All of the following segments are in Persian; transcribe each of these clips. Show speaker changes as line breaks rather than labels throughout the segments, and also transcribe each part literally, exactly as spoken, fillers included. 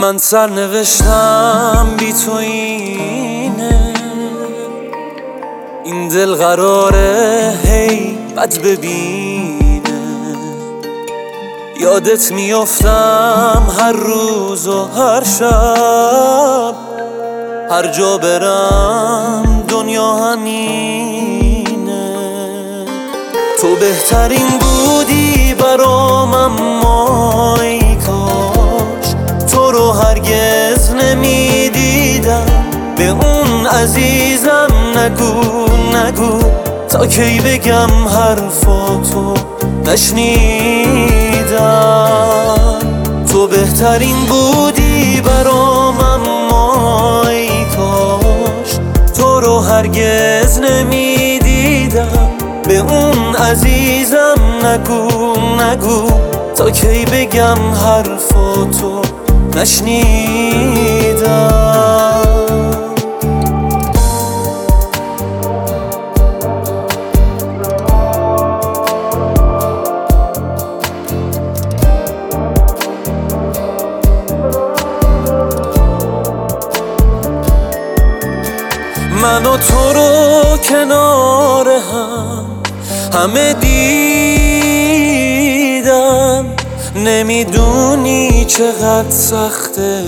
من سر نوشتم بی تو اینه، این دل قراره هی بد ببینه. یادت میافتم هر روز و هر شب، هر جا برم دنیا همینه. تو بهترین بودی برام، اما ای کاش تو رو هرگز نمیدیدم. به اون عزیزم نگو نگو، تا کی بگم حرفاتو نشنیدم. تو بهترین بودی برام، اما ای کاش تو رو هرگز نمیدیدم. به اون عزیزم نگو نگو، تا کی بگم حرفاتو نشنیدم. من و تو رو کنار هم همه دیدم، نمیدونی چقدر سخته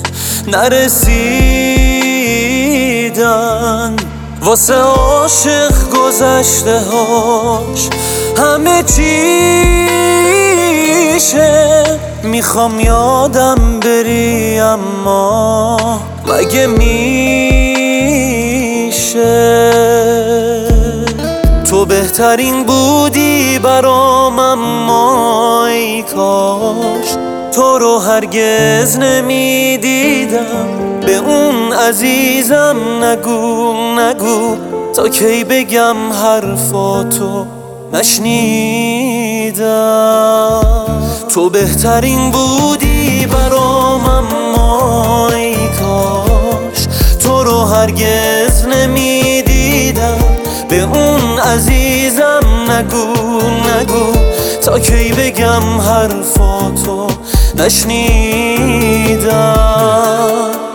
نرسیدن. واسه عاشق گذشته هاش همه چیشه. میخوام یادم بری اما مگه میشه؟ تو بهترین بودی برام، اما ای کاش تو رو هرگز نمیدیدم. به اون عزیزم نگو نگو، تا کی بگم حرفاتو نشنیدم. تو بهترین بودی برام، اما ای کاش تو رو هرگز نمیدیدم. به اون عزیزم نگو نگو، تا کی بگم حرفاتو نشنیدم.